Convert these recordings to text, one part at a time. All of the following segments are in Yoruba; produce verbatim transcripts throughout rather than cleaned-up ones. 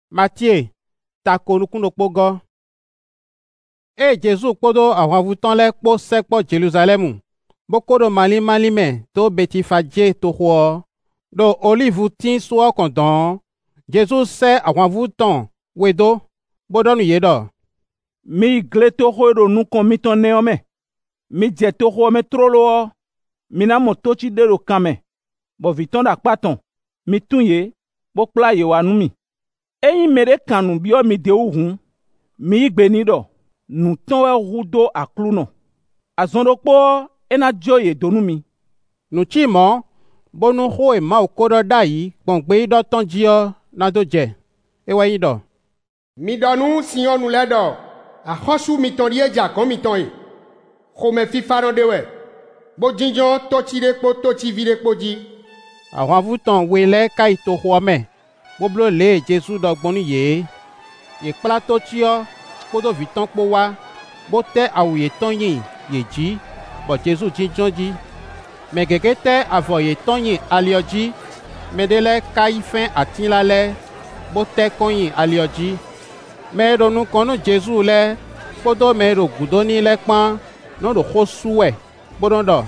Matthieu tako nukunokpogo. E Jésus kpodo àwọn avutan lẹ kpo sekpo Jerusalemu. Bokodo mali mali me to Betifage to ho. Do olive tin so kondon. Jésus se àwọn avutan wedo bodonu yedo. Mi gle to ho do nu kon mi ton neome. Mi je to ho me trolo. Mi na motochi de ro kame. Bo viton da paton. Mi tunye bo pla ye wa nu mi. Eyin mere kanu bi o mi de ohun. Mi igbe ni do. Nu ton we rudo akluno. Azondo po ena joye donu mi. Nu chi mo bonu ho e ma okodo dai gbongbe ido ton jio na do je. Ewa ido. Mi donu sion nu ledo. A khosu mi ton rie ja kon mi ton e. Ko me fi faran de we. Bo jinjon to ti de po to ti vire po ji. Àwọn avutan wele kai to ho me. Boblo le Jésus do gbonu ye. Ye kpla to tio kodo vitan po wa. Bo te awuye ton yin ye ji. Bo Jésus jinjon ji. Me gege te avoye ton yin alioji. Medele kai fin atin la le. Bo te kon yin alioji. Me ronu konu Jésus le. Kodo me ro gudoni le pan. No do ho suwe. Bodondo.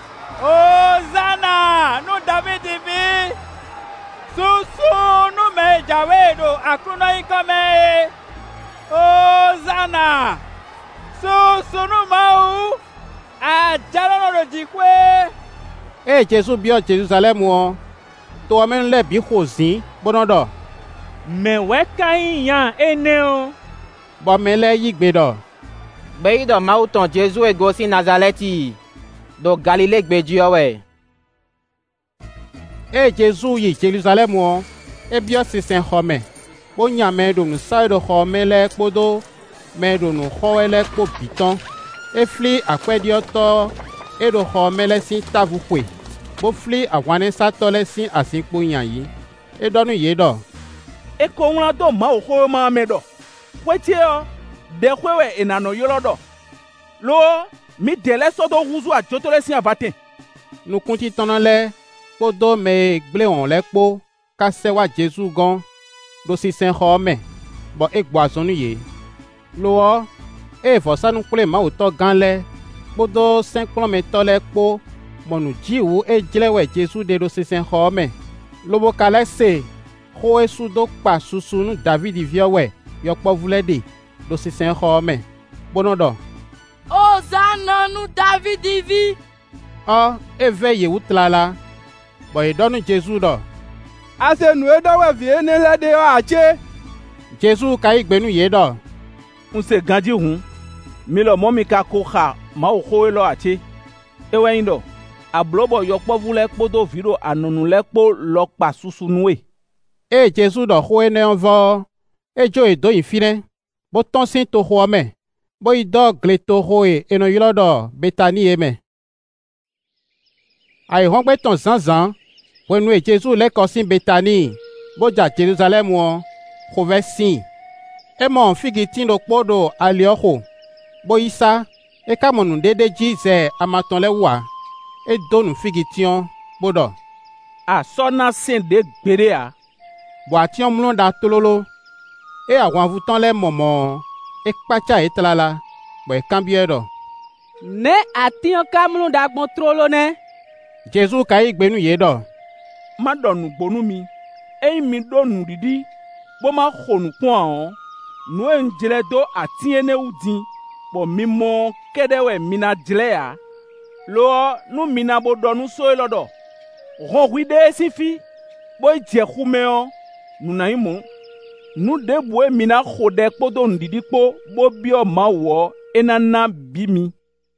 Hosanna! Nu David vi! Susu nu me jawedo akruno ikome! Hosanna! Susu nu mau! Ajalo no jikwe! E Jésus bio Jerusalem o. To amen le bi khozin. Bodondo. Me we kan yan eneo. Bo me le yigbe do. Be do mauton Jésus e go si Nazareti. Do Galilée gbeji owe. E Jésus yi Jerusalem o. E bio sisen home. Bo nya me do nu side home le podo. Me do nu ho ele ko biton. E fli akwedio to. E do home le sin tavu kwe. Bo fli awane sa to le sin asinpo yan yi. E donu ye do. E ko won do ma o ho ma me do. Wetie o. De kwewe enano yolo do. Lo mi dele so do huzu a jotole sin abaten. Nu kunti tonan le. Podo me gble on le po. Ka sewa Jésus gon. Do si sen home. Bo e gbazonu ye. Lo e fosa nu kule ma uto gan le. Podo sen kilometer le po. Monu jiwu e jlewe Jésus de do si sen home. Lobo kale se. Ho e su do pa susu nu David viowe. Yo po vulede. Do si sen home. Bonodo. Hosanna nu David vi. O e ve ye utlala. Bo e donu Jésus do. Ase nu e do we vie ne le de o ache. Jésus ka igbenu ye do. Unse ganji hun. Mi lo mo mi ka ko kha ma o ho e lo ache. E we yin do. Ablobo yo po vule podo viro anonu le po lo pa susu nu e. E Jésus do ho e ne onvo. E jo e do infine. Bo ton sin to ho me. Bo i do gle to ho e eno yilo do Betani e me. Ai hongbe ton zanzan. Wenu e Jésus le kosin Betani. Bo ja Jerusalem won. Ho ve sin. E mon figi tin do podo alioho. Bo isa. E kamonu dede jize amaton le wa. E donu figi tion. Bodo. A sona sin de gbere a. Bo ation mlon da tololo. E àwọn avutan le momo. E kpacha etlala. Bo e kambie do. Ne ation kamlu da gbon trolo ne. Jésus ka igbenu ye do. Ma do nu gbonu mi. E mi do nu didi. Bo ma khonu kun an. Nu en jele do atiene udin. Bo mi mo kedewe mina jele ya. Lo nu mina bo do nu so elodo. Ron wide sifi. Bo je khume on. Nu na imo. Nu de bwe mina khode podo ndidi po bo bio ma wo enana bimi.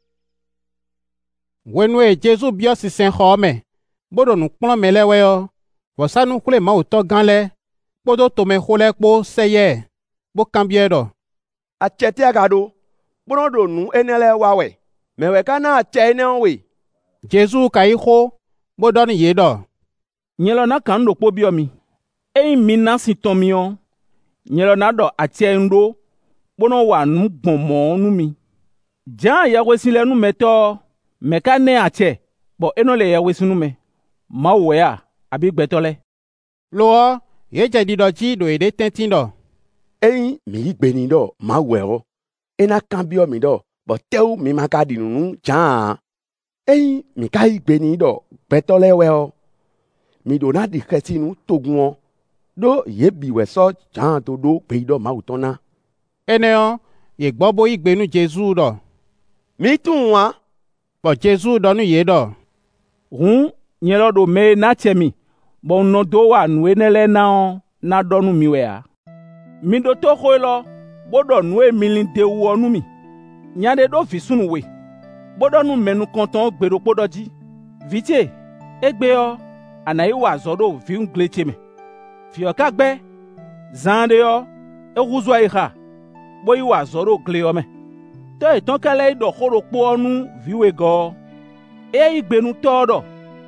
Wenu e Jésus bio si sen home. Bodo nu kplon melewe yo. Vosa nu kule ma uto gan le. Bodo tome hole po seye. Bo kambie do. Achete agado. Bono do nu enele wawe. Mewe kana ache ene we. Jésus ka iho. Bodo ni ye do. Nyelo na kan do po bio mi. E mi na si tomion. Nyelo na do atie ndo. Bono wa nu gbonmo nu mi. Jan ya wesile nu meto. Meka ne ache. Bo eno le ya wesinu me. Ma wea abi gbetole. Lo ye je di do ji do ede tentin do eyin mi yi gbe ni do ma we o ena kan bi o mi do bo teu mi ma ka di nu jan eyin mi ka yi gbe ni do beto le we o mi do na di kheti nu togun o do ye bi we so jan to do pe do ma uton na eneo ye gbo bo igbe nu Jesu do mi tun wa bo Jesu do nu ye do hun nyelo do me na chemi bon no do wa nu enele na na do nu mi we a mi do to ko lo bodo nu e milin de wo nu mi nyade do fi sunu we bodo nu menu konton gbero podoji vitie egbe o anayi wa zodo fi ngleche me fi o ka gbe zande yo e guzo ai ha boyi wa zodo gle o me to itan kale do khoro po onu viwe go e igbenu todo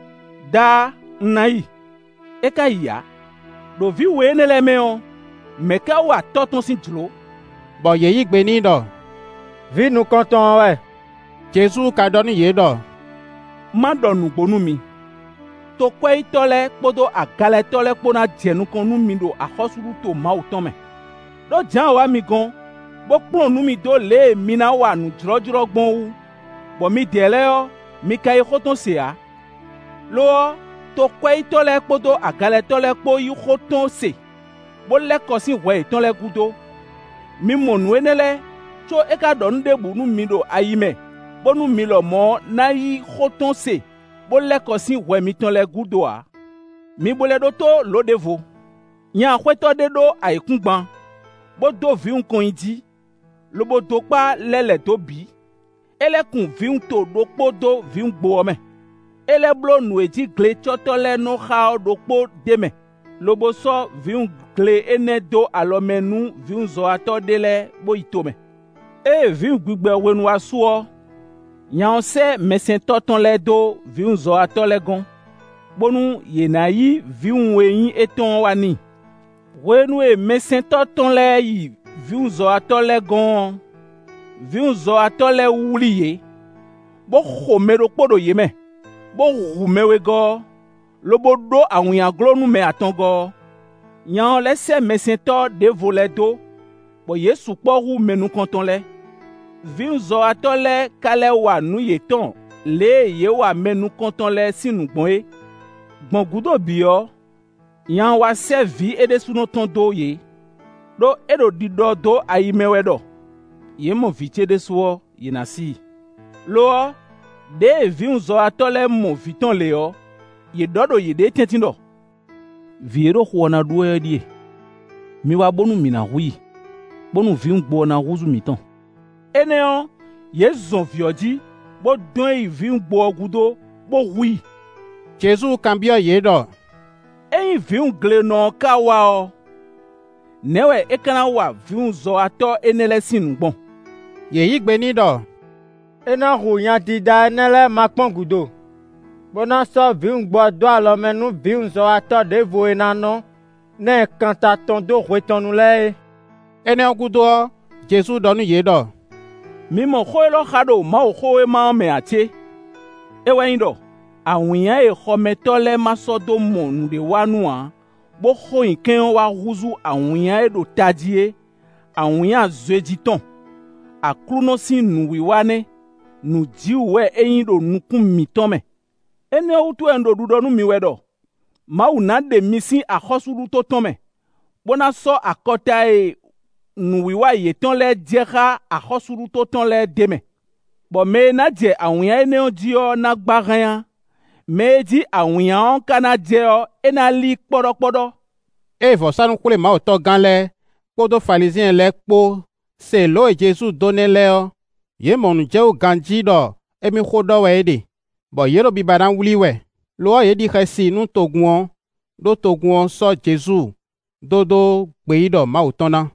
da nai e ka ya do viwe nele me o me ka wa toton sin tulo bo ye igbe ni do vi nu konton we Jesu ka do ni ye do ma do nu gbonu mi to kwe itole kpodo agale tole kpona jenu kan nu mi do akhosuru to ma uton me do jan wa mi gan bo pon nu mi do le mi na wa nu jrojro gbon wu bo mi dele o mi kai khoton se a lo to kwe itole kpodo agale tole kpo yi khoton se bo le ko si we iton le gudo mi monu enele cho e ka do nde bu nu mi do ayime bo nu mi lo mo na yi khoton se bo le ko si we mi ton le gudo a mi bo le do to lo devo nya kweto de do aikun gban bo do vi un kon idi lo bo do pa lele to bi elekun vi un to do po do vi un gbo me ele blo nu eji gle chotole no ha do po de me lo bo so vi un gle ene do alomenu vi un zo ato dele bo itome e vi un gbigbe wenu asuo nya se mesen toton le do vi un zo ato le gon bonu yenayi vi un weyin eton wani wenu e mesen toton le yi vi un zo ato le gon vi un zo ato le wuliye bo khomero podo yeme bo rumewe go lobo do awin aglonu me atongo yan lese mesen to de vole do bo Yesu po ru menu konton le vi un zo ato le kale wa nu yeton le ye wa menu konton le sinu gbon e gbon gudo bio yan wa servi ede suno ton do ye do edo dido do ayimewe do ye mo vitie de so ye nasi lo de vi un zo ato le mo viton le o ye dodo ye de tentindo viero khona duwe die mi wa bonu mina hui bonu vi un gbo na ruzu miton eneo ye zon vioji bo don e vi un gbo gudo bo hui Jesu kan bi o ye do eyin vi un gle no ka wa o newe ekana wa vi un zo ato enele sinu gbon ye igbe ni do ena hu yan ti da enele makpon gudo bona so vi un gbo do alomenu vi un zo ato de vo enano ne kanta ton do retonu le ene gudo Jesu do nu ye do mi mo kho lo khado ma o kho e ma me ate e wen do awuyan e kho metole masodo mo nu de wanu a bo kho nkan wa huzu awuyan e do tadie awuyan zwejiton akruno sin nu wiwane nu jiwe eyin do nukun miton me ene utu endo dudo nu mi wedo ma una de misi akhosuru to ton me bona so akota e nu wiwa yeton le dieha akhosuru to ton le deme bo me na je awuyan ene odio na gbaran me di awuyan kana je o ena li podopodo e vo sanu kule ma o to gan le podo pharisien le po se lo e Jesu donne le o ye monu je o ganji do emi khodo we de bo yero bi baran wuli we lo ye di khasi nu togun do togun so Jesu dodo gbe do ma o ton na